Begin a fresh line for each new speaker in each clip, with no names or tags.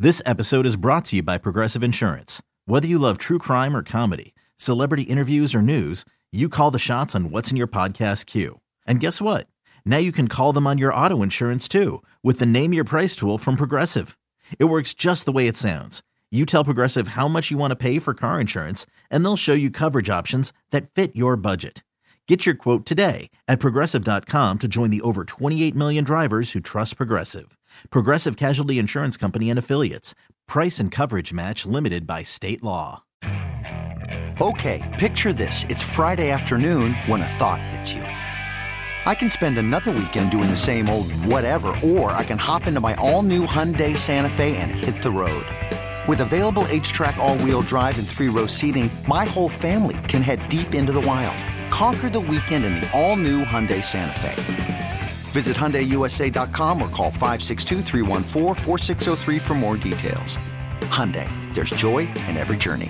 This episode is brought to you by Progressive Insurance. Whether you love true crime or comedy, celebrity interviews or news, you call the shots on what's in your podcast queue. And guess what? Now you can call them on your auto insurance too with the Name Your Price tool from Progressive. It works just the way it sounds. You tell Progressive how much you want to pay for car insurance, and they'll show you coverage options that fit your budget. Get your quote today at Progressive.com to join the over 28 million drivers who trust Progressive. Progressive Casualty Insurance Company and Affiliates. Price and coverage match limited by state law.
Okay, picture this. It's Friday afternoon when a thought hits you. I can spend another weekend doing the same old whatever, or I can hop into my all-new Hyundai Santa Fe and hit the road. With available H-Track all-wheel drive and 3-row seating, my whole family can head deep into the wild. Conquer the weekend in the all-new Hyundai Santa Fe. Visit HyundaiUSA.com or call 562-314-4603 for more details. Hyundai, there's joy in every journey.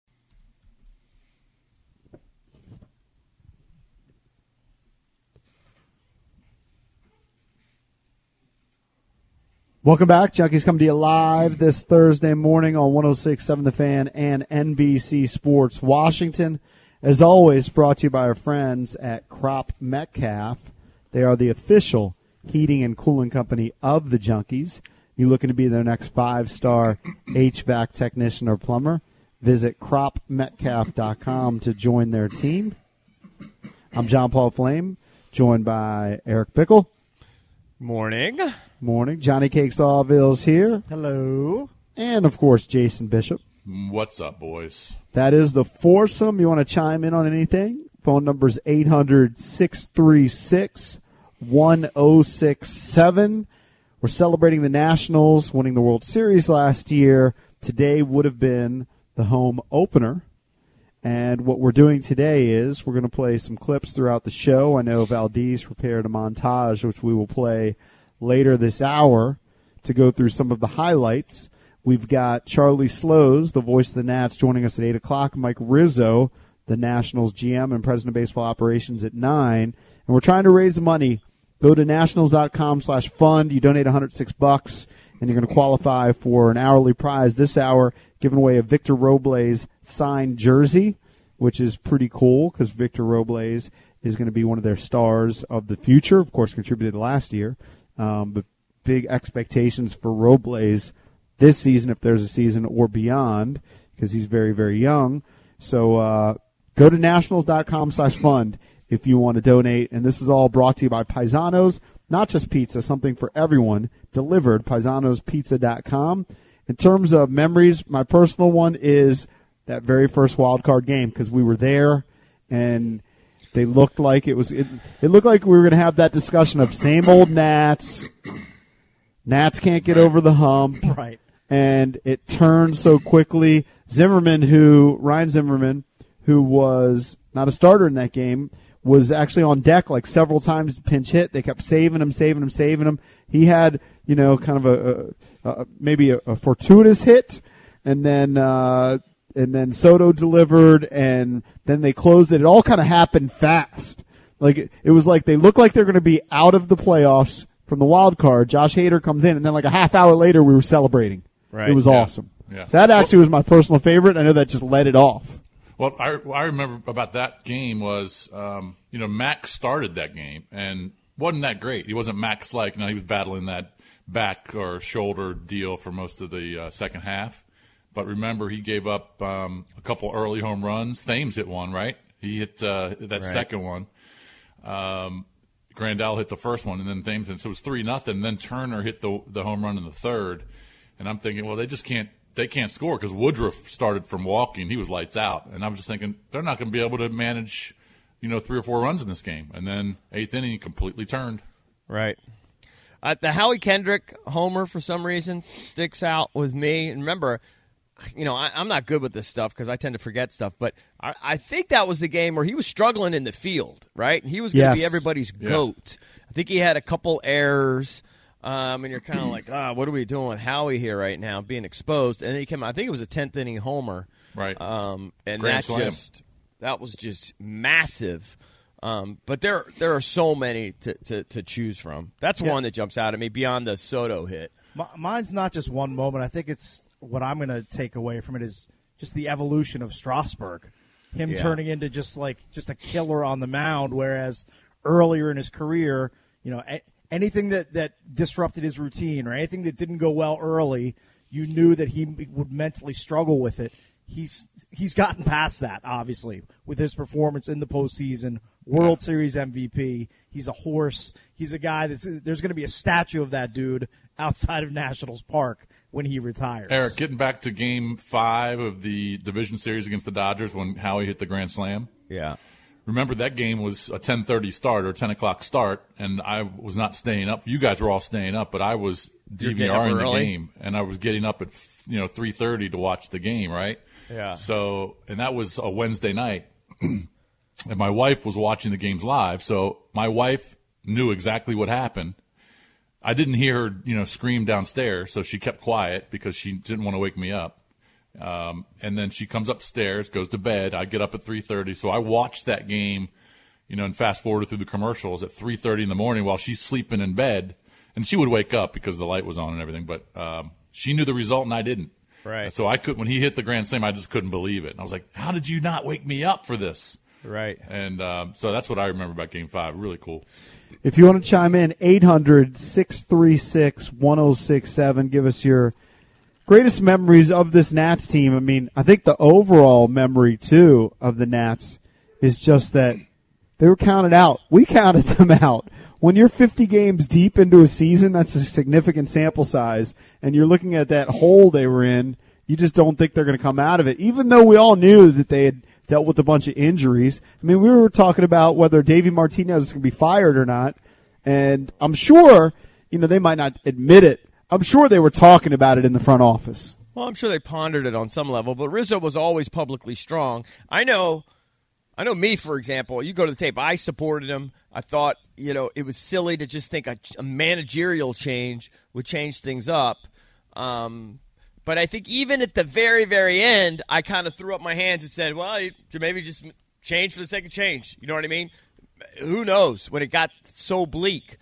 Welcome back. Junkies come to you live this Thursday morning on 106.7 The Fan and NBC Sports Washington. As always, brought to you by our friends at Crop Metcalf. They are the official heating and cooling company of the Junkies. You looking to be their next 5-star HVAC technician or plumber? Visit cropmetcalf.com to join their team. I'm John Paul Flame, joined by Eric Pickle.
Morning.
Morning. Johnny Cake Sawville's here.
Hello.
And, of course, Jason Bishop.
What's up, boys?
That is the foursome. You want to chime in on anything? Phone number is 800-636-1067. We're celebrating the Nationals winning the World Series last year. Today would have been the home opener. And what we're doing today is we're going to play some clips throughout the show. I know Valdez prepared a montage, which we will play later this hour to go through some of the highlights. We've got Charlie Slows, the voice of the Nats, joining us at 8 o'clock. Mike Rizzo, the Nationals GM and President of Baseball Operations, at 9. And we're trying to raise money. Go to nationals.com/fund. You donate $106, and you're going to qualify for an hourly prize this hour, giving away a Victor Robles signed jersey, which is pretty cool because Victor Robles is going to be one of their stars of the future. Of course, contributed last year. But big expectations for Robles this season, if there's a season, or beyond, because he's very, very young. So go to nationals.com/fund if you want to donate. And this is all brought to you by Paisanos, not just pizza, something for everyone, delivered, paisanospizza.com. In terms of memories, my personal one is that very first wild card game, because we were there, and they looked like it looked like we were going to have that discussion of same old Nats. Nats can't get over the hump.
Right.
And it turned so quickly. Ryan Zimmerman, who was not a starter in that game, was actually on deck like several times to pinch hit. They kept saving him. He had, kind of maybe a fortuitous hit, and then Soto delivered, and then they closed it. It all kind of happened fast. Like it was like they looked like they're going to be out of the playoffs from the wild card. Josh Hader comes in, and then like a half hour later, we were celebrating.
Right.
It was awesome.
Yeah.
So that actually was my personal favorite. I know that just let it off.
Well, I remember about that game was, Max started that game and wasn't that great. He wasn't Max-like. He was battling that back or shoulder deal for most of the second half. But remember, he gave up a couple early home runs. Thames hit one, right? He hit that second one. Grandal hit the first one, and then Thames. So it was 3-0. Then Turner hit the home run in the third. And I'm thinking, well, they can't score because Woodruff started from walking. He was lights out. And I was just thinking, they're not going to be able to manage, 3 or 4 runs in this game. And then 8th inning, completely turned.
Right. The Howie Kendrick homer, for some reason, sticks out with me. And remember, I'm not good with this stuff because I tend to forget stuff. But I think that was the game where he was struggling in the field, right? He was going to be everybody's goat. I think he had a couple errors. And you're kind of like, what are we doing with Howie here right now, being exposed? And then he came out, I think it was a 10th inning homer.
Right.
And
Grand slam.
that was just massive. But there are so many to choose from. That's one that jumps out at me beyond the Soto hit.
Mine's not just one moment. I think it's what I'm going to take away from it is just the evolution of Strasburg. Him turning into just a killer on the mound, whereas earlier in his career, anything that disrupted his routine or anything that didn't go well early, you knew that he would mentally struggle with it. He's gotten past that, obviously, with his performance in the postseason, World Series MVP. He's a horse. He's a guy there's going to be a statue of that dude outside of Nationals Park when he retires.
Eric, getting back to Game 5 of the division series against the Dodgers when Howie hit the grand slam.
Yeah.
Remember, that game was a 10:30 start or 10 o'clock start, and I was not staying up. You guys were all staying up, but I was DVRing the game, and I was getting up at 3:30 to watch the game, right?
Yeah.
So, and that was a Wednesday night, and my wife was watching the games live, so my wife knew exactly what happened. I didn't hear her, scream downstairs, so she kept quiet because she didn't want to wake me up. And then she comes upstairs, goes to bed. I get up at 3:30, so I watched that game, and fast forwarded through the commercials at 3:30 in the morning while she's sleeping in bed. And she would wake up because the light was on and everything, but she knew the result and I didn't.
Right.
So when he hit the grand slam, I just couldn't believe it. And I was like, how did you not wake me up for this?
Right.
And so that's what I remember about Game 5. Really cool.
If you want to chime in, 800-636-1067. Give us your greatest memories of this Nats team. I mean, I think the overall memory, too, of the Nats is just that they were counted out. We counted them out. When you're 50 games deep into a season, that's a significant sample size, and you're looking at that hole they were in, you just don't think they're going to come out of it, even though we all knew that they had dealt with a bunch of injuries. I mean, we were talking about whether Davey Martinez is going to be fired or not, and I'm sure, they might not admit it. I'm sure they were talking about it in the front office.
Well, I'm sure they pondered it on some level, but Rizzo was always publicly strong. I know me, for example, you go to the tape, I supported him. I thought, it was silly to just think a managerial change would change things up. But I think even at the very, very end, I kind of threw up my hands and said, well, maybe just change for the sake of change. You know what I mean? Who knows when it got so bleak.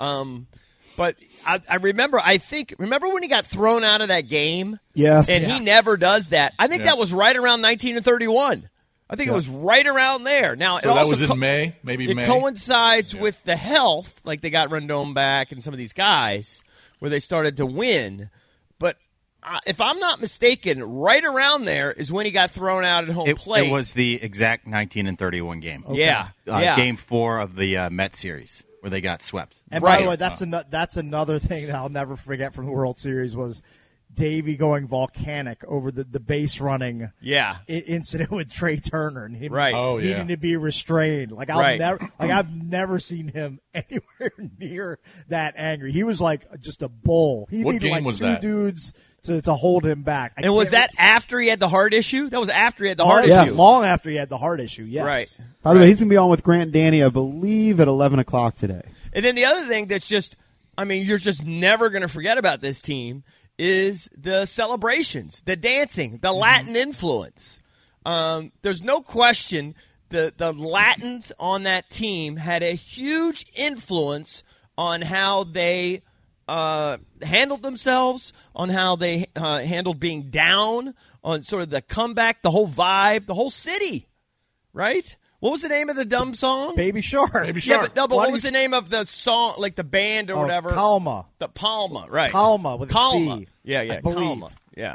But I remember when he got thrown out of that game?
Yes.
And he never does that. I think that was right around 1931. I think it was right around there. Now,
so that was in May, maybe May.
It coincides with the health, like they got Rendon back and some of these guys, where they started to win. But if I'm not mistaken, right around there is when he got thrown out at home plate.
It was the exact 1931 game.
Okay. Yeah.
Game 4 of the Met series, where they got swept.
And by the way, that's another thing that I'll never forget from the World Series was Davey going volcanic over the base running incident with Trey Turner and him needing to be restrained. I've never seen him anywhere near that angry. He was like just a bull. He
what
needed
game
like
was
two
that?
dudes to hold him back.
And was that after he had the heart issue? That was after he had the heart issue.
Long after he had the heart issue, yes.
Right.
By the way, he's going to be on with Grant and Danny, I believe, at 11 o'clock today.
And then the other thing that's just, you're just never going to forget about this team is the celebrations, the dancing, the Latin influence. There's no question the Latins on that team had a huge influence on how they handled themselves, on how they handled being down, on sort of the comeback, the whole vibe, the whole city, right? What was the name of the dumb song?
Baby Shark.
Baby Shark.
Yeah, but what was the name of the song, like the band or whatever?
Palma.
The Palma, right.
Palma with a C.
Yeah, Palma. Yeah.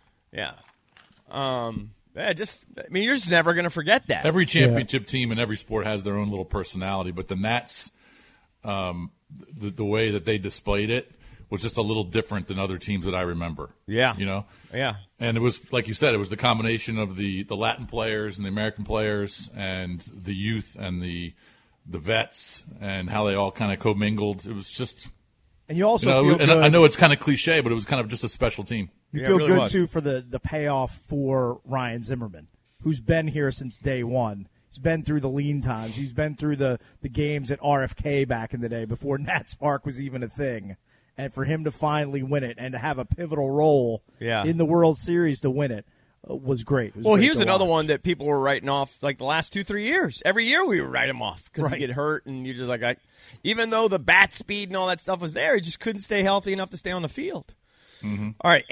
You're just never going to forget that.
Every championship team in every sport has their own little personality, but the Nats, the way that they displayed it was just a little different than other teams that I remember.
Yeah.
Yeah. And it was, like you said, it was the combination of the Latin players and the American players and the youth and the vets and how they all kind of commingled. It was just...
And you also feel good.
I know it's kind of cliche, but it was kind of just a special team.
You feel really good, too, for the payoff for Ryan Zimmerman, who's been here since day one. He's been through the lean times. He's been through the games at RFK back in the day before Nats Park was even a thing. And for him to finally win it and to have a pivotal role in the World Series to win it, was great.
Well, he was another one that people were writing off like the last 2-3 years. Every year we would write him off because he'd get hurt, and you're just like, even though the bat speed and all that stuff was there, he just couldn't stay healthy enough to stay on the field. Mm-hmm. All right,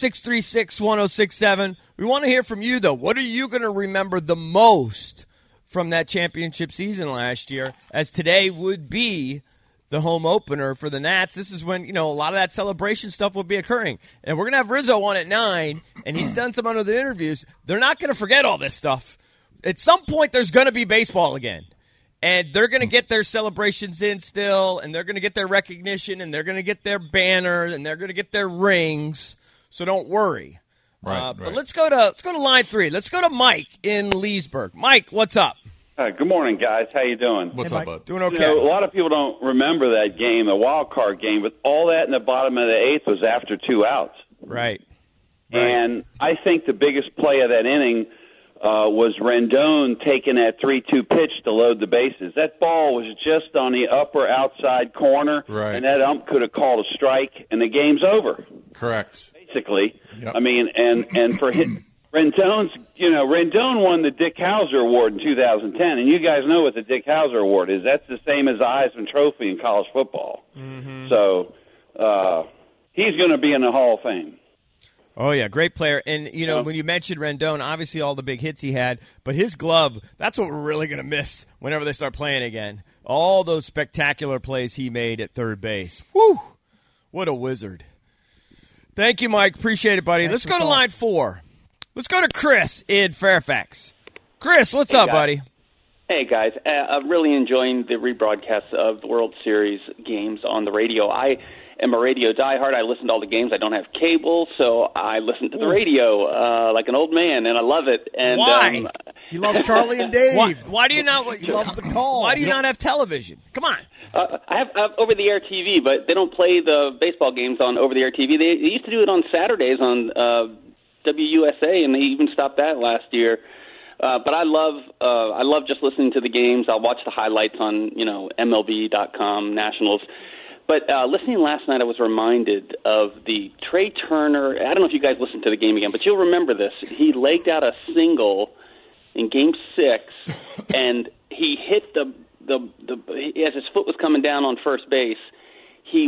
800-636-1067. We want to hear from you, though. What are you going to remember the most from that championship season last year, as today would be the home opener for the Nats? This is when, a lot of that celebration stuff will be occurring. And we're going to have Rizzo on at 9, and he's done some other interviews. They're not going to forget all this stuff. At some point, there's going to be baseball again. And they're going to get their celebrations in still, and they're going to get their recognition, and they're going to get their banners, and they're going to get their rings. So don't worry.
Right.
But let's go to line 3. Let's go to Mike in Leesburg. Mike, what's up?
Good morning, guys. How you doing?
What's up, bud?
Doing okay.
A lot of people don't remember that game, the wild card game, but all that in the bottom of the 8th was after 2 outs.
Right.
And I think the biggest play of that inning was Rendon taking that 3-2 pitch to load the bases. That ball was just on the upper outside corner, and that ump could have called a strike, and the game's over.
Correct.
Basically.
Yep.
I mean, and for him, Rendon won the Dick Hauser Award in 2010, and you guys know what the Dick Hauser Award is. That's the same as the Heisman Trophy in college football. Mm-hmm. So he's going to be in the Hall of Fame.
Oh, yeah, great player. And, when you mentioned Rendon, obviously all the big hits he had, but his glove, that's what we're really going to miss whenever they start playing again. All those spectacular plays he made at third base. Whew, what a wizard. Thank you, Mike. Appreciate it, buddy. Let's go to line 4. Let's go to Chris in Fairfax. Chris, what's up, buddy?
Hey, guys. I'm really enjoying the rebroadcasts of the World Series games on the radio. I am a radio diehard. I listen to all the games. I don't have cable, so I listen to the radio like an old man, and I love it. And
why?
He loves Charlie and Dave.
Why do you not?
He loves the call.
Why do you not have television? Come on.
I have over-the-air TV, but they don't play the baseball games on over-the-air TV. They used to do it on Saturdays on WUSA, and they even stopped that last year. But I love just listening to the games. I'll watch the highlights on MLB.com, Nationals. But listening last night, I was reminded of the Trey Turner. I don't know if you guys listened to the game again, but you'll remember this. He legged out a single in Game 6, and he hit the as his foot was coming down on first base. He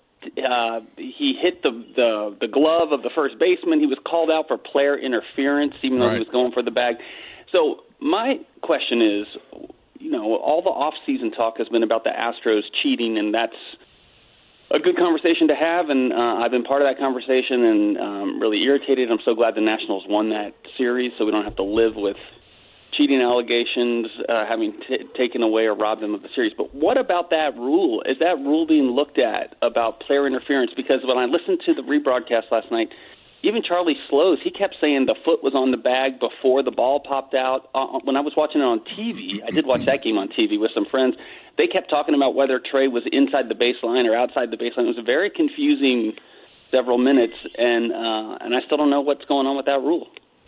hit the glove of the first baseman. He was called out for player interference, even though he was going for the bag. So my question is, all the off-season talk has been about the Astros cheating, and that's a good conversation to have, and I've been part of that conversation, and really irritated. I'm so glad the Nationals won that series, so we don't have to live with cheating allegations having taken away or robbed them of the series. But what about that rule? Is that rule being looked at about player interference? Because when I listened to the rebroadcast last night, even Charlie Slows, he kept saying the foot was on the bag before the ball popped out. When I was watching it on TV, I did watch that game on TV with some friends, they kept talking about whether Trey was inside the baseline or outside the baseline. It was a very confusing several minutes, and I still don't know what's going on with that rule.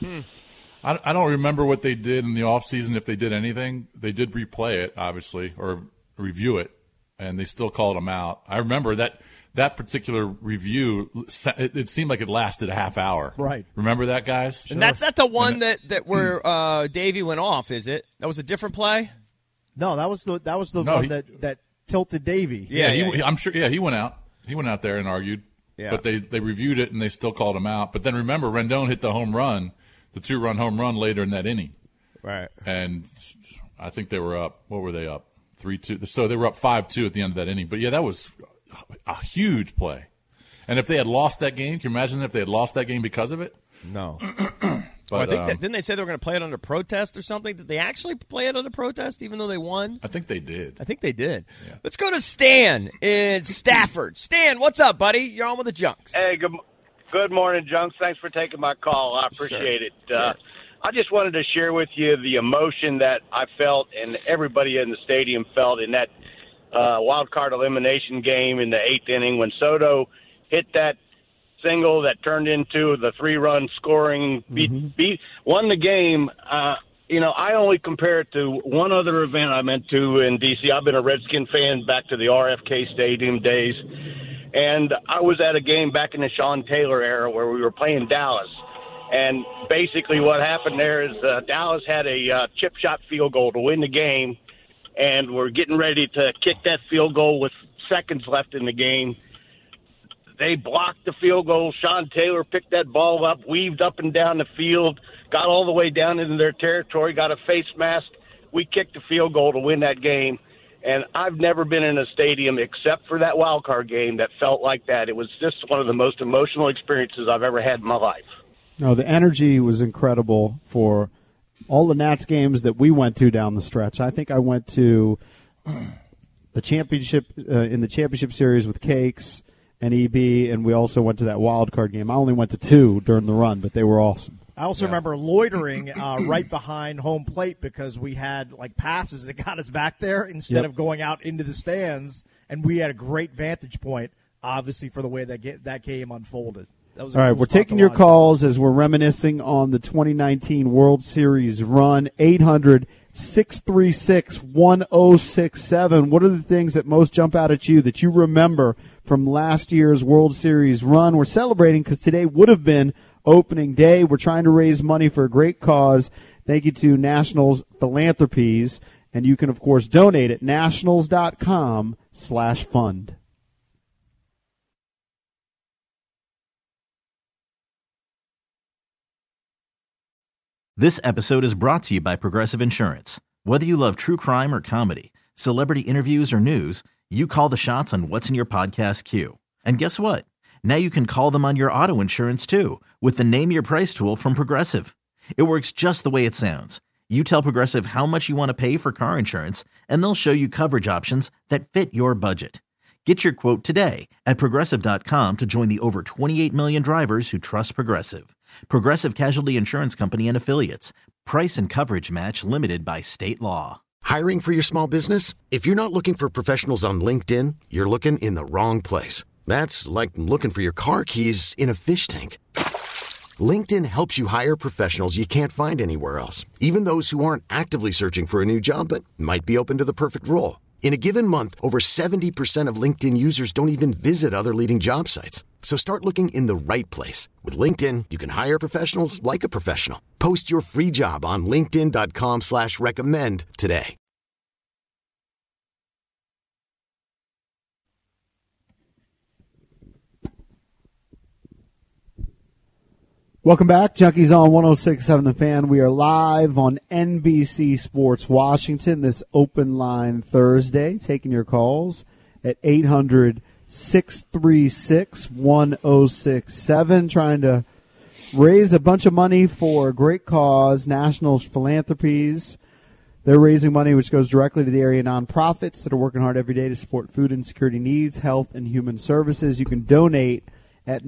I don't remember what they did in the offseason, if they did anything. They did replay it, obviously, or review it, and they still called him out. I remember that particular review, it seemed like it lasted a half hour.
Right.
Remember that, guys?
And that's not the one that where Davey went off, is it? That was a different play?
No, that was the one that tilted Davey.
I'm sure. Yeah, he went out. He went out there and argued. Yeah. But they reviewed it and they still called him out. But then remember, Rendon hit the home run, the 2-run home run later in that inning.
Right.
And I think they were up. What were they up? 3-2. So they were up 5-2 at the end of that inning. But yeah, that was a huge play. And if they had lost that game, can you imagine if they had lost that game because of it?
No. But I think didn't they say they were going to play it under protest or something? Did they actually play it under protest even though they won?
I think they did.
Yeah. Let's go to Stan in Stafford. Stan, what's up, buddy? You're on with the Junks.
Hey, good morning, Junks. Thanks for taking my call. I appreciate it.
Sure.
I just wanted to share with you the emotion that I felt and everybody in the stadium felt in that wild card elimination game in the 8th inning when Soto hit that single that turned into the 3-run scoring, won the game. I only compare it to one other event I went to in D.C. I've been a Redskin fan back to the RFK Stadium days, and I was at a game back in the Sean Taylor era where we were playing Dallas. And basically what happened there is Dallas had a chip shot field goal to win the game, and we're getting ready to kick that field goal with seconds left in the game. They blocked the field goal. Sean Taylor picked that ball up, weaved up and down the field, got all the way down into their territory, got a face mask. We kicked the field goal to win that game. And I've never been in a stadium except for that wild card game that felt like that. It was just one of the most emotional experiences I've ever had in my life.
No, the energy was incredible for all the Nats games that we went to down the stretch. I think I went to the championship in the championship series with Cakes and EB, and we also went to that wild card game. I only went to 2 during the run, but they were awesome.
I also remember loitering right behind home plate because we had like passes that got us back there instead of going out into the stands, and we had a great vantage point, obviously, for the way that game unfolded. That was
all right, we're taking your calls as we're reminiscing on the 2019 World Series run. 800-636-1067. What are the things that most jump out at you that you remember from last year's World Series run? We're celebrating because today would have been opening day. We're trying to raise money for a great cause. Thank you to Nationals Philanthropies. And you can, of course, donate at nationals.com/fund.
This episode is brought to you by Progressive Insurance. Whether you love true crime or comedy, celebrity interviews or news, you call the shots on what's in your podcast queue. And guess what? Now you can call them on your auto insurance, too, with the Name Your Price tool from Progressive. It works just the way it sounds. You tell Progressive how much you want to pay for car insurance, and they'll show you coverage options that fit your budget. Get your quote today at Progressive.com to join the over 28 million drivers who trust Progressive. Progressive Casualty Insurance Company and Affiliates. Price and coverage match limited by state law.
Hiring for your small business? If you're not looking for professionals on LinkedIn, you're looking in the wrong place. That's like looking for your car keys in a fish tank. LinkedIn helps you hire professionals you can't find anywhere else, even those who aren't actively searching for a new job but might be open to the perfect role. In a given month, over 70% of LinkedIn users don't even visit other leading job sites. So start looking in the right place. With LinkedIn, you can hire professionals like a professional. Post your free job on linkedin.com/recommend today.
Welcome back. Junkies on 106.7 The Fan. We are live on NBC Sports Washington this open line Thursday, taking your calls at 800-636-1067, trying to raise a bunch of money for a great cause, Nationals Philanthropies. They're raising money which goes directly to the area nonprofits that are working hard every day to support food insecurity needs, health, and human services. You can donate at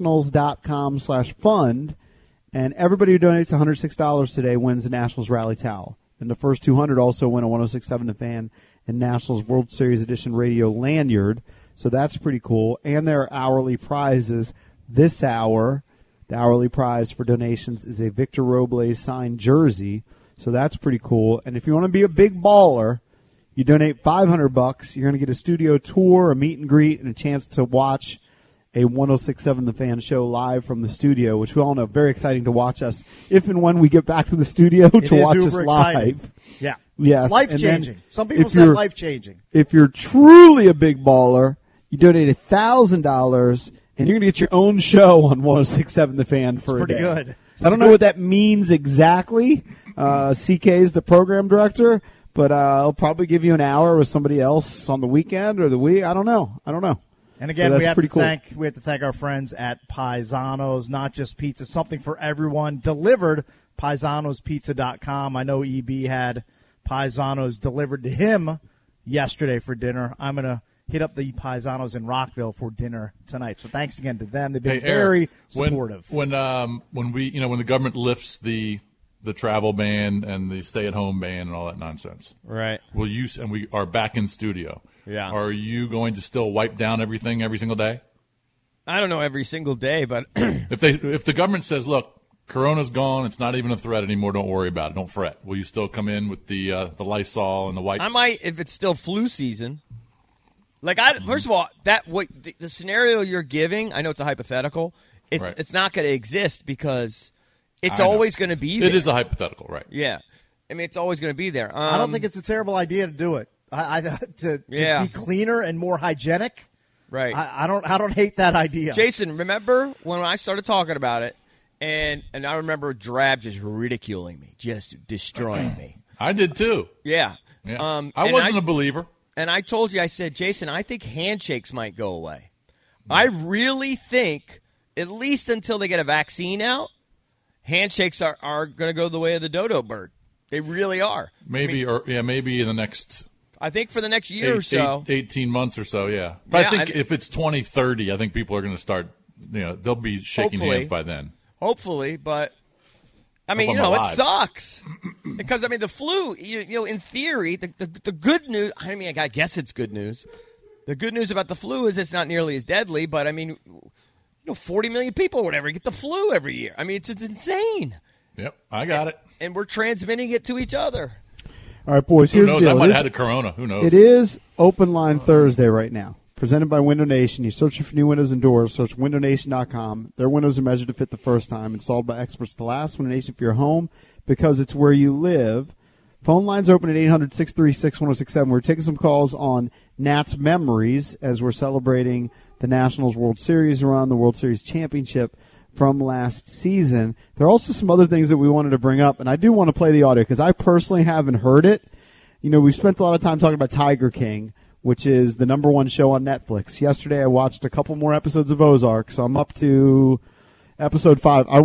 nationals.com/fund, and everybody who donates $106 today wins the Nationals Rally Towel. And the first 200 also win a 106.7 The Fan and Nationals World Series Edition radio lanyard, so that's pretty cool. And there are hourly prizes this hour. The hourly prize for donations is a Victor Robles signed jersey, so that's pretty cool. And if you want to be a big baller, you donate $500, you're going to get a studio tour, a meet and greet, and a chance to watch a 106.7 The Fan show live from the studio, which we all know very exciting to watch us if and when we get back to the studio to watch us live.
Yeah.
Yes.
It's life-changing. Some people say life-changing.
If you're truly a big baller, you donate $1,000, and you're going to get your own show on 106.7 The Fan for a day.
Pretty good.
I don't know what that means exactly. CK is the program director, but I'll probably give you an hour with somebody else on the weekend or the week. I don't know.
And again,
so
we have to thank our friends at Paisanos, not just pizza, something for everyone. Delivered, Paisanospizza.com. I know EB had Paisanos delivered to him yesterday for dinner. I'm going to hit up the Paisanos in Rockville for dinner tonight. So thanks again to them. They've been very supportive.
When the government lifts the travel ban and the stay-at-home ban and all that nonsense,
right?
And we are back in studio.
Yeah.
Are you going to still wipe down everything every single day?
I don't know every single day, but
if the government says, look, Corona's gone, it's not even a threat anymore, don't worry about it, don't fret. Will you still come in with the Lysol and the wipes?
I might if it's still flu season. First of all, the scenario you're giving, I know it's a hypothetical. It's not going to exist because It's always going to be there.
It is a hypothetical, right?
Yeah. I mean, it's always going to be there.
I don't think it's a terrible idea to do it. To be cleaner and more hygienic.
Right.
I don't hate that idea.
Jason, remember when I started talking about it, and I remember Drab just ridiculing me, just destroying me.
I did too.
Yeah.
I wasn't a believer.
And I told you, I said, Jason, I think handshakes might go away. I really think, at least until they get a vaccine out, handshakes are going to go the way of the dodo bird. They really are.
Maybe in the next.
I think for the next year or so.
18 months or so, yeah. But I think if it's 2030, I think people are going to start, they'll be shaking hands by then.
Hopefully, but, I mean, it sucks. Because, I mean, the flu, in theory, the good news, I mean, I guess it's good news. The good news about the flu is it's not nearly as deadly, but, I mean, 40 million people or whatever get the flu every year. I mean, it's insane.
Yep, I got it.
And we're transmitting it to each other.
All right, boys, here's the deal.
I might have had the corona. Who knows?
It is Open Line Thursday right now, presented by Window Nation. You're searching for new windows and doors. Search windownation.com. Their windows are measured to fit the first time, installed by experts to last. Window Nation for your home, because it's where you live. Phone lines open at 800-636-1067. We're taking some calls on Nats memories as we're celebrating the Nationals World Series run, the World Series championship from last season. There are also some other things that we wanted to bring up, and I do want to play the audio because I personally haven't heard it. We've spent a lot of time talking about Tiger King, which is the #1 show on Netflix. Yesterday I watched a couple more episodes of Ozark, so I'm up to episode 5. I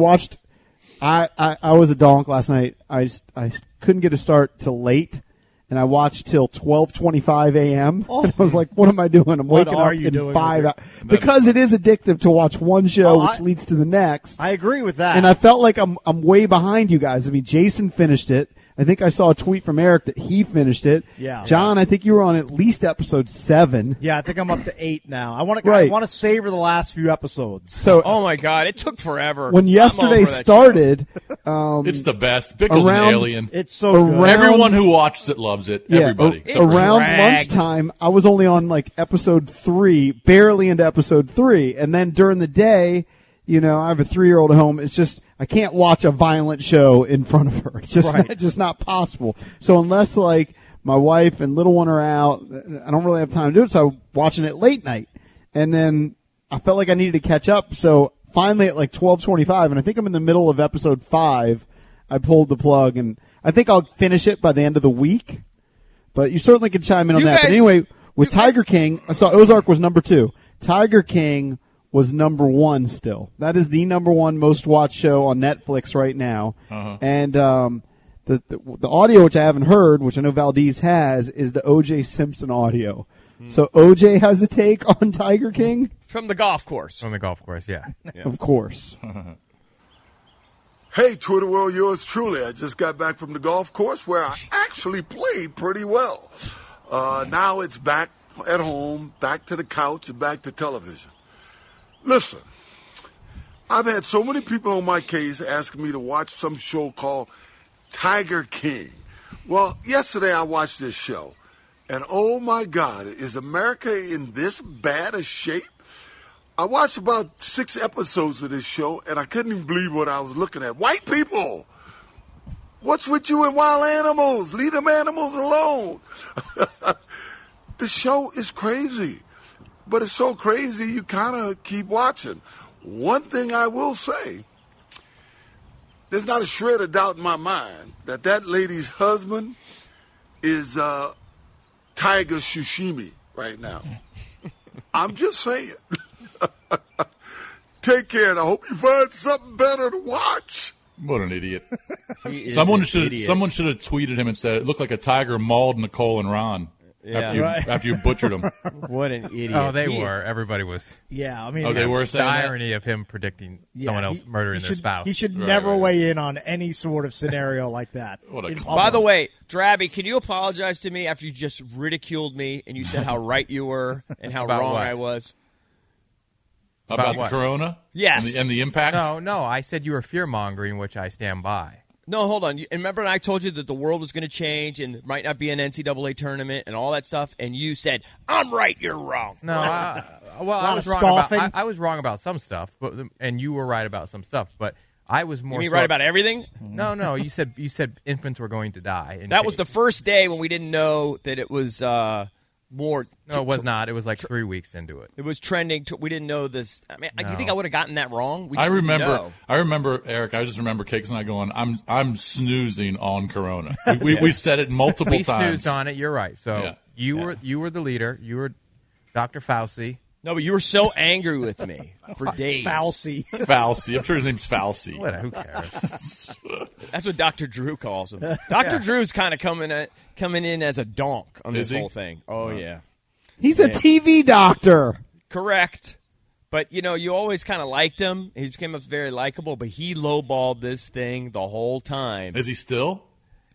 was a donk last night. I couldn't get a start till late, and I watched till 12:25 a.m.
Oh.
I was like, what am I doing? I'm waking up in 5 hours. Because it is addictive to watch one show, which leads to the next.
I agree with that.
And I felt like I'm way behind you guys. I mean, Jason finished it. I think I saw a tweet from Eric that he finished it.
Yeah.
John, I think you were on at least episode 7.
Yeah, I think I'm up to 8 now. I want to savor the last few episodes.
So,
oh my God, it took forever.
When yesterday started,
it's the best. Pickle's an alien.
It's so good.
Everyone who watches it loves it.
Yeah,
everybody.
Around lunchtime, I was only on like episode 3, barely into episode 3, and then during the day, I have a 3-year-old at home. It's just I can't watch a violent show in front of her. It's just not possible. So unless like my wife and little one are out, I don't really have time to do it. So I'm watching it late night, and then I felt like I needed to catch up. So finally at like 12:25, and I think I'm in the middle of episode 5. I pulled the plug, and I think I'll finish it by the end of the week. But you certainly can chime in on that. But anyway, with Tiger King, I saw Ozark was '2. Tiger King was #1 still. That is the #1 most watched show on Netflix right now.
Uh-huh.
And the audio, which I haven't heard, which I know Valdez has, is the O.J. Simpson audio. So O.J. has a take on Tiger King?
From the golf course.
From the golf course, yeah.
Of course.
Hey, Twitter world, yours truly. I just got back from the golf course where I actually played pretty well. Now it's back at home, back to the couch, and back to television. Listen, I've had so many people on my case asking me to watch some show called Tiger King. Well, yesterday I watched this show, and oh my God, is America in this bad a shape? I watched about 6 episodes of this show, and I couldn't even believe what I was looking at. White people! What's with you and wild animals? Leave them animals alone. The show is crazy. But it's so crazy, you kind of keep watching. One thing I will say, there's not a shred of doubt in my mind that lady's husband is Tiger Sashimi right now. I'm just saying. Take care, and I hope you find something better to watch.
What an idiot. Someone should have tweeted him and said it looked like a tiger mauled Nicole and Ron.
Yeah.
After you butchered them.
What an idiot.
Oh, they were. Everybody was.
Yeah, I mean.
Oh, they were saying
the
that?
irony of him predicting someone else murdering their spouse.
He should never weigh in on any sort of scenario like that.
By the way, Drabby, can you apologize to me after you just ridiculed me and you said how right you were and how wrong I was?
About the corona?
Yes.
And the impact?
No. I said you were fear-mongering, which I stand by.
No, hold on. Remember when I told you that the world was going to change and there might not be an NCAA tournament and all that stuff, and you said, I'm right, you're wrong.
No, I was wrong about some stuff, and you were right about some stuff. But I was more.
You mean
so,
right about everything?
No. You said infants were going to die.
That was the first day when we didn't know that it was more.
No, it was not. It was like 3 weeks into it.
It was trending. We didn't know this. I mean, you think I would have gotten that wrong? We just
I remember.
didn't know.
I remember, Eric. I just remember Cakes and I going, "I'm snoozing on Corona." We said it multiple
we
times.
snoozed on it. You're right. So you were the leader. You were Dr. Fauci.
No, but you were so angry with me for days.
Fauci.
Fauci. I'm sure his name's Fauci.
Who cares?
That's what Dr. Drew calls him. Dr. Drew's kind of coming in as a donk on this whole thing. Oh, yeah.
He's a TV doctor.
Correct. But, you always kind of liked him. He just came up very likable, but he lowballed this thing the whole time.
Is he still?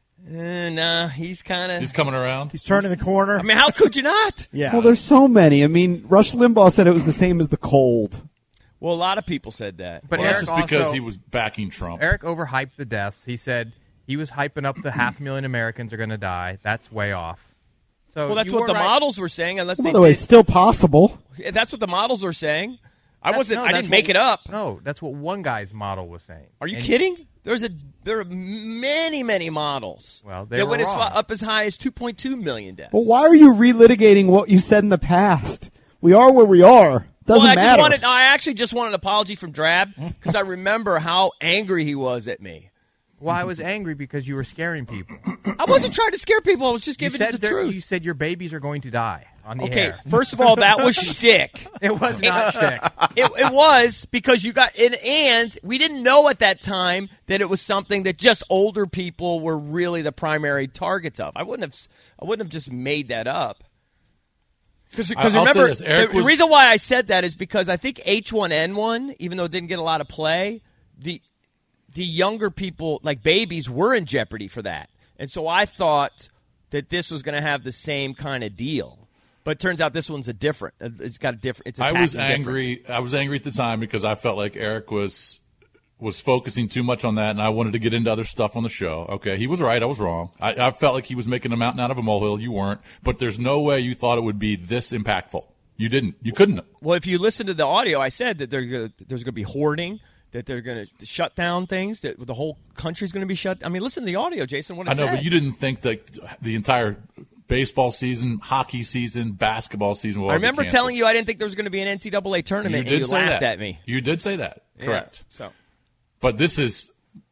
Nah, he's kind of...
He's coming around?
He's turning the corner.
I mean, how could you not?
Yeah.
Well, there's so many. I mean, Rush Limbaugh said it was the same as the cold.
Well, a lot of people said that.
But
that's just because he was backing Trump.
Eric overhyped the deaths. He said he was hyping up the 500,000 Americans are going to die. That's way off. So
that's what the models were saying. Unless
by the way, it's still possible.
That's what the models were saying. I didn't make it up.
No, that's what one guy's model was saying.
Are you kidding? There are many, many models.
Well, they
that
were
went
wrong.
up as high as 2.2 million deaths.
Well, why are you relitigating what you said in the past? We are where we are. Doesn't matter.
I actually just wanted an apology from Drab because I remember how angry he was at me.
Well, I was angry because you were scaring people.
I wasn't trying to scare people. I was just giving the truth.
You said your babies are going to die on the air.
Okay, first of all, that was shtick.
It was not shtick.
It was because you got and we didn't know at that time that it was something that just older people were really the primary targets of. I wouldn't have just made that up. Because remember, the reason why I said that is because I think H1N1, even though it didn't get a lot of play, the younger people, like babies, were in jeopardy for that. And so I thought that this was going to have the same kind of deal. But it turns out this one's it's got a different, it's attacking
I was angry.
different.
I was angry at the time because I felt like Eric was focusing too much on that, and I wanted to get into other stuff on the show. Okay, he was right. I was wrong. I felt like he was making a mountain out of a molehill. You weren't. But there's no way you thought it would be this impactful. You didn't. You couldn't.
Well, if you listen to the audio, I said that there's going to be hoarding, that they're going to shut down things, that the whole country's going to be shut. I mean, listen to the audio, Jason. What I
know,
said.
but you didn't think that the entire baseball season, hockey season, basketball season will
I remember
be canceled.
telling you I didn't think there was going to be an NCAA tournament, and you laughed at me.
You did say that. Correct.
Yeah, so.
But this is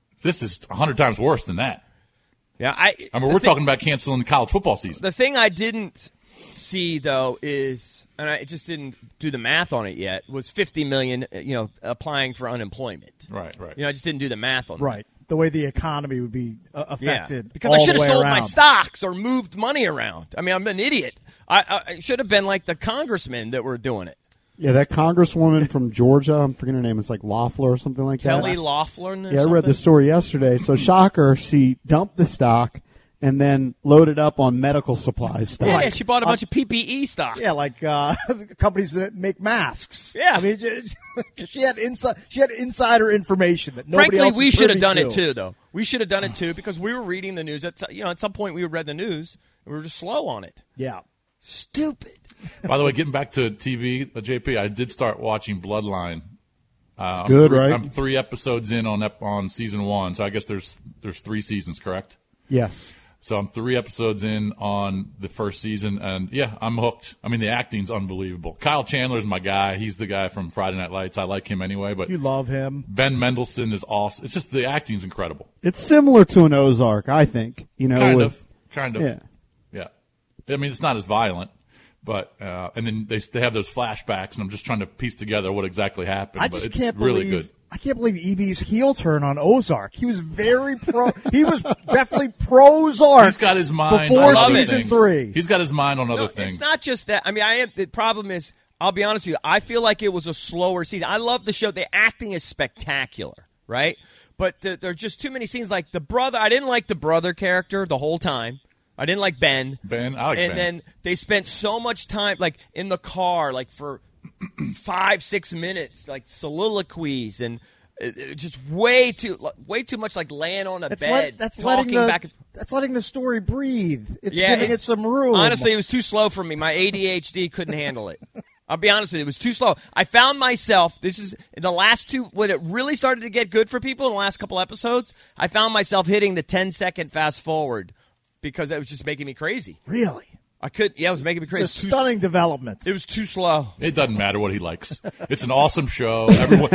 100 times worse than that.
Yeah,
I mean, we're talking about canceling the college football season.
The thing I didn't see, though, is, and I just didn't do the math on it yet, was 50 million, applying for unemployment.
Right.
I just didn't do the math on that.
Right. The way the economy would be affected.
Yeah. Because I should have sold my stocks or moved money around. I mean, I'm an idiot. I should have been like the congressmen that were doing it.
Yeah, that congresswoman from Georgia, I'm forgetting her name, it's like Loeffler or something like
Kelly
that.
Loeffler?
Yeah, I read the story yesterday. So, shocker, she dumped the stock and then loaded up on medical supplies stock.
Yeah, she bought a bunch of PPE stock.
Yeah, like companies that make masks.
Yeah.
I mean, she had insider information that nobody
Frankly,
else
we
is
should have
privy
done
to.
it too, though. We should have done it too because we were reading the news. At some point we read the news and we were just slow on it.
Yeah.
Stupid.
By the way, getting back to TV, JP, I did start watching Bloodline.
It's good, right?
I'm 3 episodes in on season 1, so I guess there's 3 seasons, correct?
Yes.
So I'm 3 episodes in on the first season, and yeah, I'm hooked. I mean, the acting's unbelievable. Kyle Chandler's my guy. He's the guy from Friday Night Lights. I like him anyway, but
you love him.
Ben Mendelsohn is awesome. It's just the acting's incredible.
It's similar to an Ozark, I think.
Kind of.
Yeah.
I mean, it's not as violent, but and then they have those flashbacks, and I'm just trying to piece together what exactly happened.
I
but
just
it's
can't
really
believe,
good.
I can't believe EB's heel turn on Ozark. He was very pro. He was definitely pro Ozark.
He's got his mind
before
on
season 3.
He's got his mind on other things.
It's not just that. I mean, the problem is, I'll be honest with you, I feel like it was a slower season. I love the show. The acting is spectacular, right? But there's just too many scenes. Like the brother, I didn't like the brother character the whole time. I didn't like Ben.
I like Ben.
And then they spent so much time, like, in the car, like, for 5-6 minutes, like, soliloquies, and just way too much, like, laying on a bed, talking back and forth.
That's letting the story breathe. It's
Yeah,
giving it some room.
Honestly, it was too slow for me. My ADHD couldn't handle it. I'll be honest with you. It was too slow. I found myself, this is in the last two, when it really started to get good for people in the last couple episodes, I found myself hitting the 10-second fast forward because it was just making me crazy.
Really?
It was making me crazy.
It's a stunning development.
It was too slow.
It doesn't matter what he likes. It's an awesome show.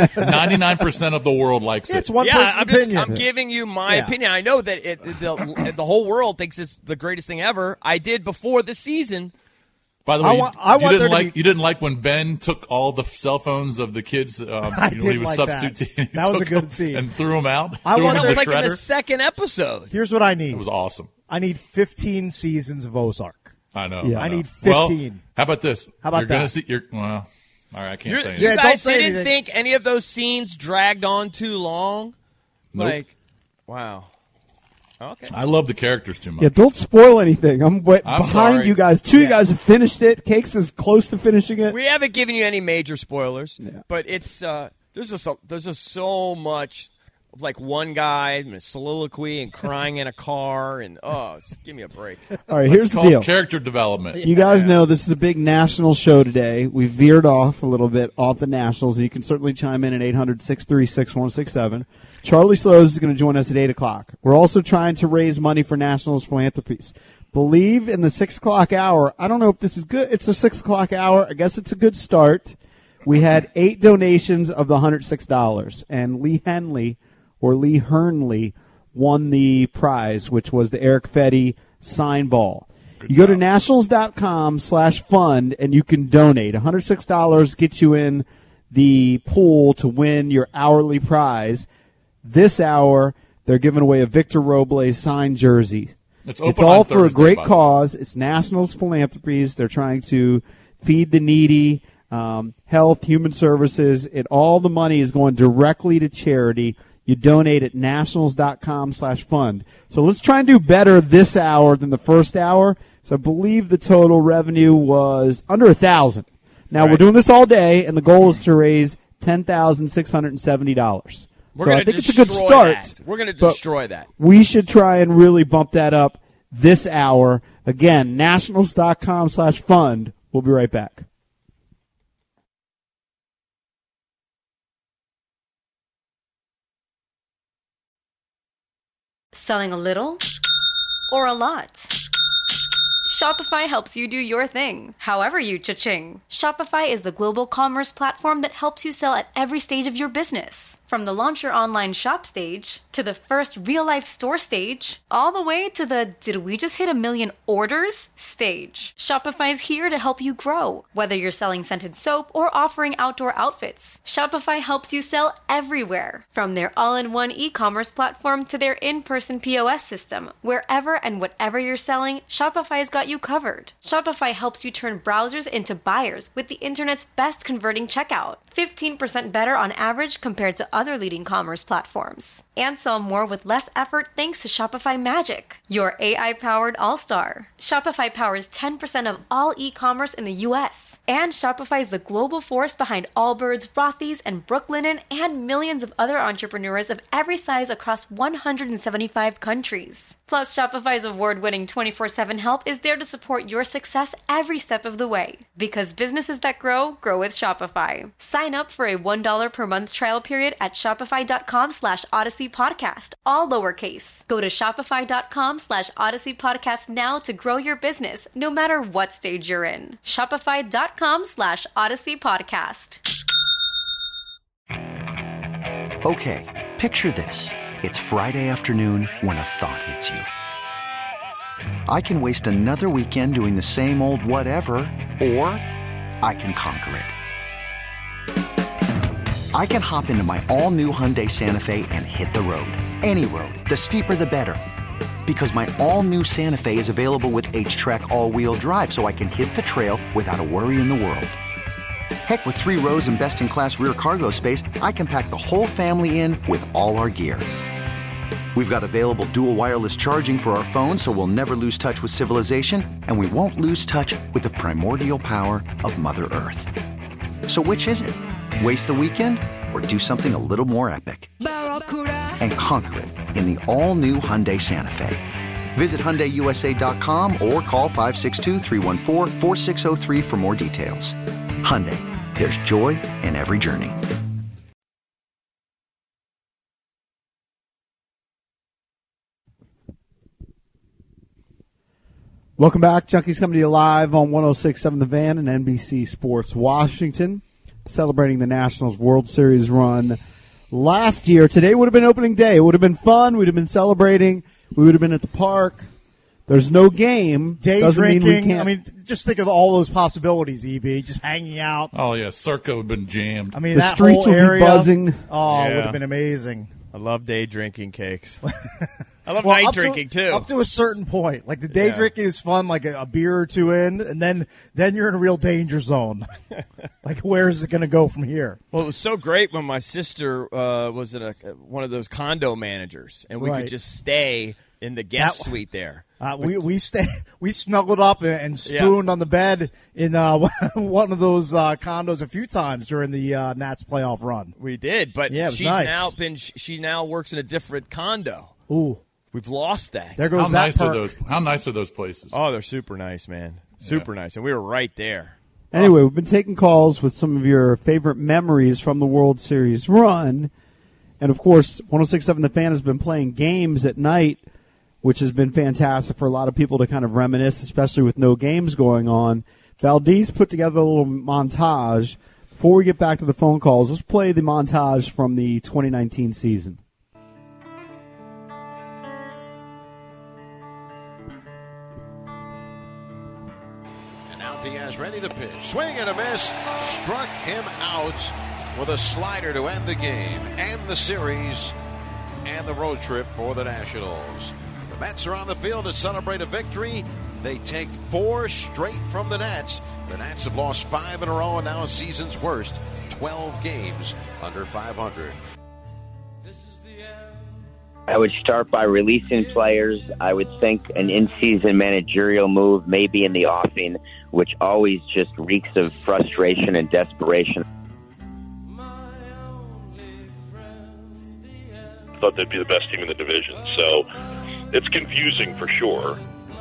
99% of the world likes it.
It's one person's opinion.
I'm giving you my opinion. I know that the whole world thinks it's the greatest thing ever. I did before this season.
By the way, you didn't like when Ben took all the cell phones of the kids when he was substituting.
That was a good scene.
And threw them out.
That was like in the second episode.
Here's what I need.
It was awesome.
I need 15 seasons of Ozark.
I know.
Yeah. I need 15.
Well, how about this?
How about
you're
that?
Gonna see, all right, I can't say anything.
You guys didn't think any of those scenes dragged on too long?
Nope.
Wow. Okay.
I love the characters too much.
Yeah, don't spoil anything. I'm behind
sorry.
you guys. Two of you guys have finished it. Cakes is close to finishing it.
We haven't given you any major spoilers, but it's there's just so much of like one guy and a soliloquy and crying in a car and just give me a break.
All right, here's the deal.
Character development.
You guys know this is a big national show today. We veered off a little bit off the nationals. You can certainly chime in at 800-636-1067. Charlie Slows is going to join us at 8 o'clock. We're also trying to raise money for Nationals Philanthropies. Believe in the 6 o'clock hour. I don't know if this is good. It's a 6 o'clock hour. I guess it's a good start. We had 8 donations of the $106, and Lee Hernley won the prize, which was the Eric Fetty sign ball. You go to nationals.com/fund, and you can donate. $106 gets you in the pool to win your hourly prize. This hour, they're giving away a Victor Robles signed jersey.
It's
all for a great cause. It's Nationals Philanthropies. They're trying to feed the needy, health, human services. All the money is going directly to charity. You donate at nationals.com/fund. So let's try and do better this hour than the first hour. So I believe the total revenue was under 1,000. Now, we're doing this all day, and the goal is to raise $10,670. So I think it's a good start.
We're going to destroy that.
We should try and really bump that up this hour. Again, nationals.com/fund. We'll be right back.
Selling a little or a lot? Shopify helps you do your thing, however you cha-ching. Shopify is the global commerce platform that helps you sell at every stage of your business. From the launch your online shop stage, to the first real-life store stage, all the way to the did we just hit 1 million orders stage. Shopify is here to help you grow. Whether you're selling scented soap or offering outdoor outfits, Shopify helps you sell everywhere. From their all-in-one e-commerce platform to their in-person POS system, wherever and whatever you're selling, Shopify's got you covered. Shopify helps you turn browsers into buyers with the internet's best converting checkout. 15% better on average compared to other leading commerce platforms. And sell more with less effort thanks to Shopify Magic, your AI-powered all-star. Shopify powers 10% of all e-commerce in the U.S. And Shopify is the global force behind Allbirds, Rothy's, and Brooklinen, and millions of other entrepreneurs of every size across 175 countries. Plus, Shopify's award-winning 24/7 help is there to support your success every step of the way. Because businesses that grow, grow with Shopify. Sign up for a $1 per month trial period at shopify.com/Odyssey Podcast, all lowercase. Go to shopify.com/Odyssey Podcast now to grow your business, no matter what stage you're in. Shopify.com/Odyssey Podcast.
Okay, picture this. It's Friday afternoon when a thought hits you. I can waste another weekend doing the same old whatever, or I can conquer it. I can hop into my all-new Hyundai Santa Fe and hit the road. Any road. The steeper, the better. Because my all-new Santa Fe is available with H-Track all-wheel drive, so I can hit the trail without a worry in the world. Heck, with 3 rows and best-in-class rear cargo space, I can pack the whole family in with all our gear. We've got available dual wireless charging for our phones, so we'll never lose touch with civilization, and we won't lose touch with the primordial power of Mother Earth. So which is it? Waste the weekend or do something a little more epic? And conquer it in the all-new Hyundai Santa Fe. Visit HyundaiUSA.com or call 562-314-4603 for more details. Hyundai, there's joy in every journey.
Welcome back. Junkies coming to you live on 106.7 The Van and NBC Sports Washington, celebrating the Nationals World Series run last year. Today would have been opening day. It would have been fun. We'd have been celebrating. We would have been at the park. There's no game.
Day
Doesn't
drinking.
mean we can't.
I mean, just think of all those possibilities, EB. Just hanging out.
Oh, yeah. Circa would have been jammed.
I mean,
the
that
streets
whole
would
area,
be buzzing.
Oh, it
Yeah.
would have been amazing.
I love day drinking cakes. I love
Well,
night
up
drinking, too.
Up to a certain point. Like, the day
Yeah.
drinking is fun, like a beer or two in, and then you're in a real danger zone. Like, where is it going to go from here?
Well, it was so great when my sister was in one of those condo managers, and we
Right.
could just stay in the guest suite there.
We snuggled up and spooned on the bed in one of those condos a few times during the Nats playoff run.
We did, but
Yeah, it was
she's
nice.
she now works in a different condo.
Ooh,
we've lost that.
There goes
How
that
nice
perk.
are those? How nice are those places?
Oh, they're super nice, man. Super nice, and we were right there.
Anyway, we've been taking calls with some of your favorite memories from the World Series run. And, of course, 106.7 The Fan has been playing games at night, which has been fantastic for a lot of people to kind of reminisce, especially with no games going on. Valdez put together a little montage. Before we get back to the phone calls, let's play the montage from the 2019 season.
And now Diaz ready to pitch. Swing and a miss. Struck him out with a slider to end the game and the series and the road trip for the Nationals. The Mets are on the field to celebrate a victory. They take 4 straight from the Nats. The Nats have lost 5 in a row and now season's worst, 12 games under 500.
I would start by releasing players. I would think an in-season managerial move may be in the offing, which always just reeks of frustration and desperation.
Thought they'd be the best team in the division, so it's confusing for sure.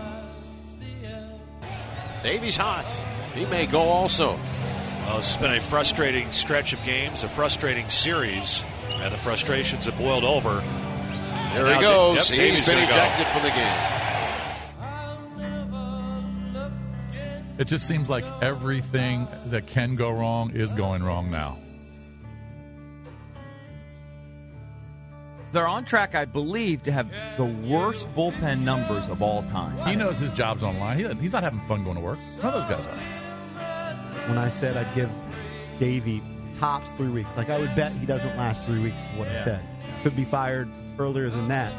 Davies hot. He may go also.
Well, it's been a frustrating stretch of games, a frustrating series, and the frustrations have boiled over.
There he goes.
Yep,
He's been ejected from the game.
It just seems like everything that can go wrong is going wrong now.
They're on track, I believe, to have the worst bullpen numbers of all time.
He knows his job's on the line. He's not having fun going to work. None of those guys are.
When I said I'd give Davey tops 3 weeks, like I would bet he doesn't last 3 weeks is what I said. Could be fired earlier than that.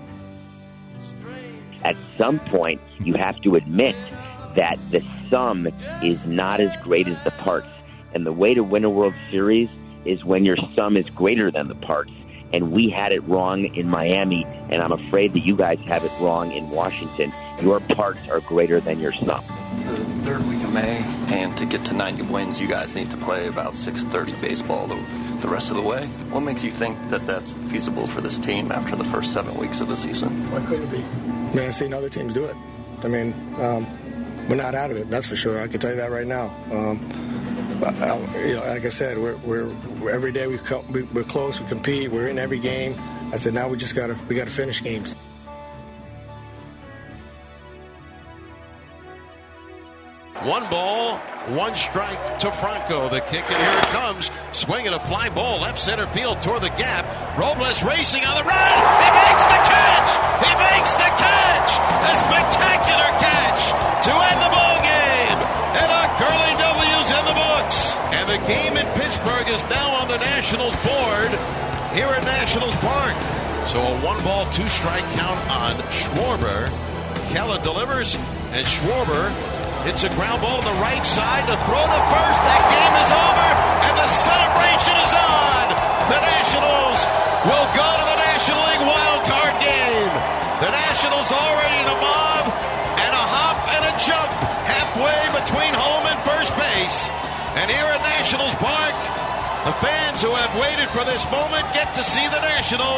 At some point, you have to admit that the sum is not as great as the parts. And the way to win a World Series is when your sum is greater than the parts. And we had it wrong in Miami, and I'm afraid that you guys have it wrong in Washington. Your parts are greater than your sum.
The third week of May, and to get to 90 wins, you guys need to play about 6:30 baseball the rest of the way. What makes you think that that's feasible for this team after the first 7 weeks of the season?
Why couldn't it be? I mean, I've seen other teams do it. I mean, we're not out of it, that's for sure. I can tell you that right now. But, like I said, we're every day we're close, we compete, we're in every game. I said now we gotta finish games.
One ball, one strike to Franco. The kick, and here it comes. Swinging a fly ball, left center field toward the gap. Robles racing on the run. He makes the catch. He makes the catch. A spectacular catch to end the ball game. And a Curly W's in the books. And the game in Pittsburgh is now on the Nationals board here at Nationals Park. So a 1-ball, 2-strike count on Schwarber. Keller delivers, and Schwarber hits a ground ball to the right side to throw to first. That game is over, and the celebration is on. The Nationals will go to the National League wild card game. The Nationals already in a mob and a hop and a jump halfway between home and first base. And here at Nationals Park, the fans who have waited for this moment get to see the Nationals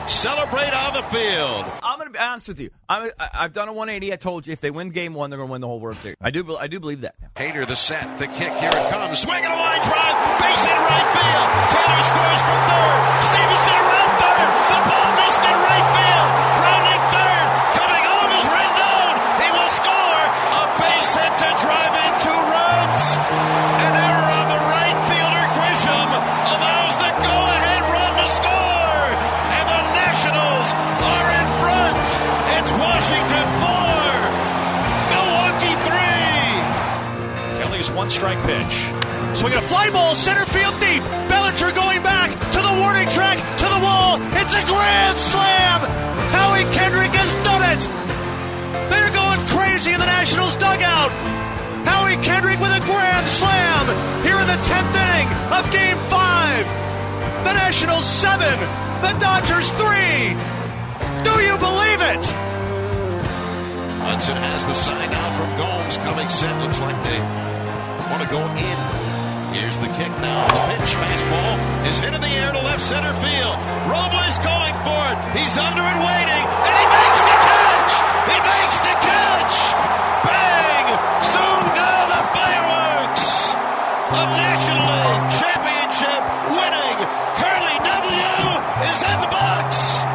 celebrate on the field.
I'm going to be honest with you. I've done a 180. I told you if they win game one, they're going to win the whole World Series. I do believe that.
Hader the set, the kick, here it comes. Swinging a line drive, base hit right field. Taylor scores from third. Stevenson around third. The ball missed in right field. Rounding third, coming home is Rendon. He will score a base hit to drive in 2 runs. An error on the right fielder, Grisham, allows the go-ahead run to score. And the Nationals are in front. It's Washington 4, Milwaukee 3.
Kelly's 1-strike pitch. Swinging a fly ball, center field deep. Bellinger going back to the warning track, to the wall. It's a grand slam. Howie Kendrick has done it. They're going crazy in the Nationals dugout. Howie Kendrick with a grand slam here in the 10th inning of Game 5. The Nationals 7, the Dodgers 3. Do you believe it?
Hudson has the sign out from Gomes coming set. Looks like they want to go in. Here's the kick now. The pitch, fastball is hit in the air to left center field. Robles calling for it. He's under and waiting, and he makes the catch. He makes the catch. Bang! Soon go the fireworks. A National League championship winning Curly W is in the box.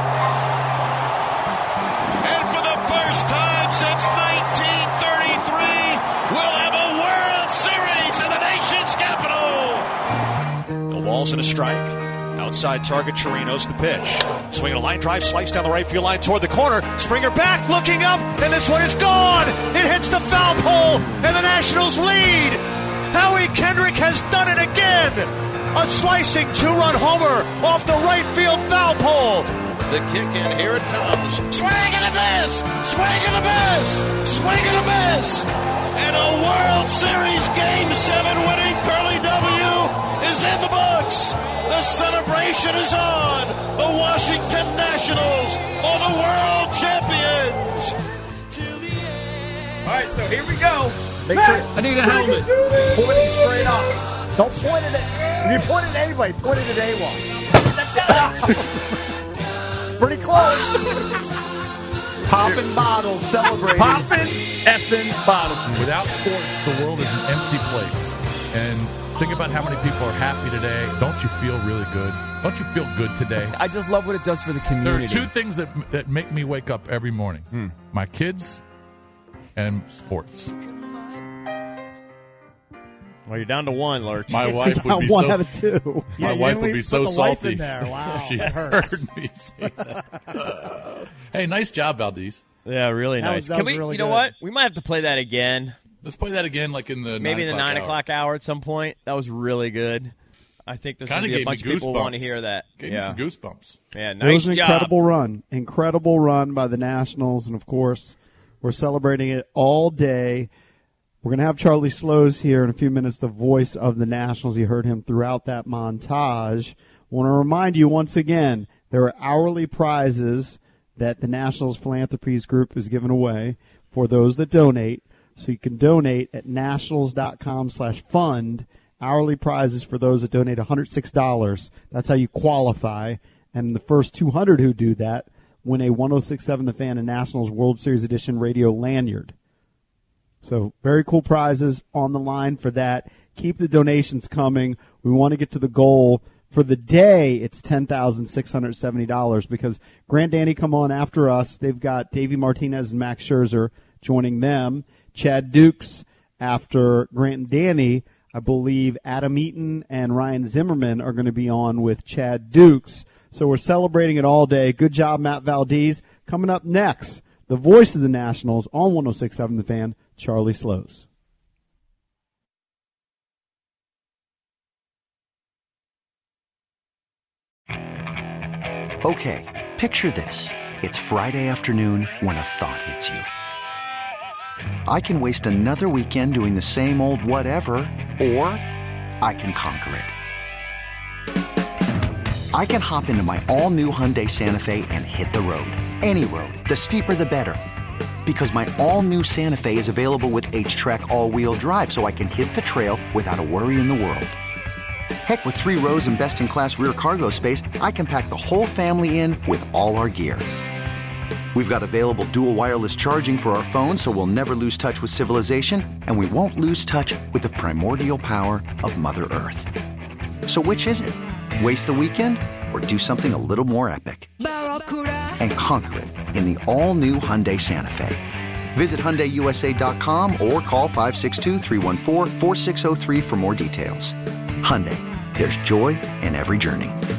And for the first time since 1933, we'll have a World Series in the nation's capital.
No balls and a strike. Outside target, Chirinos the pitch. Swinging a line drive, slice down the right field line toward the corner. Springer back, looking up, and this one is gone. It hits the foul pole, and the Nationals lead. Howie Kendrick has done it again. A slicing 2-run homer off the right field foul pole.
The kick in, here it comes. Swing and a miss! Swing and a miss! Swing and a miss! And a World Series Game 7 winning Curly W is in the books. The celebration is on. The Washington Nationals are the world champions.
All right, so here we go.
Make sure
I need a helmet.
pointing straight up. Don't point it at. If you point it at anybody, point it at A1. Pretty close.
Popping bottles, celebrating.
Popping effing bottles. Without sports, the world is an empty place. And think about how many people are happy today. Don't you feel really good? Don't you feel good today?
I just love what it does for the community.
There are 2 things that make me wake up every morning. My kids and sports.
Well, you're down to 1, Lurch.
My wife would be
one
so.
out of 2.
My wife would be so salty.
Wow,
she heard me say that. Hey, nice job, Valdez.
Yeah, really nice.
that
Can
was
we?
really
You know
good.
what? We might have to play that again.
Let's play that again, like in the
Maybe in the 9
hour.
o'clock hour at some point. That was really good. I think there's going
Kinda
to be a
gave me
bunch of people who want to
goosebumps.
hear that.
Gave me some goosebumps.
Yeah,
It
nice
was an
job.
incredible run by the Nationals, and of course, we're celebrating it all day. We're going to have Charlie Slows here in a few minutes, the voice of the Nationals. You heard him throughout that montage. I want to remind you once again, there are hourly prizes that the Nationals Philanthropies Group is giving away for those that donate. So you can donate at nationals.com/fund. Hourly prizes for those that donate $106. That's how you qualify. And the first 200 who do that win a 106.7 The Fan and Nationals World Series Edition radio lanyard. So very cool prizes on the line for that. Keep the donations coming. We want to get to the goal. For the day, it's $10,670 because Grant Danny come on after us. They've got Davey Martinez and Max Scherzer joining them. Chad Dukes after Grant and Danny. I believe Adam Eaton and Ryan Zimmerman are going to be on with Chad Dukes. So we're celebrating it all day. Good job, Matt Valdez. Coming up next, the voice of the Nationals on 106.7 The Fan, Charlie Slows.
Okay, picture this. It's Friday afternoon when a thought hits you. I can waste another weekend doing the same old whatever, or I can conquer it. I can hop into my all-new Hyundai Santa Fe and hit the road. Any road. The steeper, the better. Because my all-new Santa Fe is available with H-Track all-wheel drive, so I can hit the trail without a worry in the world. Heck, with 3 rows and best-in-class rear cargo space, I can pack the whole family in with all our gear. We've got available dual wireless charging for our phones, so we'll never lose touch with civilization, and we won't lose touch with the primordial power of Mother Earth. So which is it? Waste the weekend or do something a little more epic? And conquer it in the all-new Hyundai Santa Fe. Visit HyundaiUSA.com or call 562-314-4603 for more details. Hyundai, there's joy in every journey.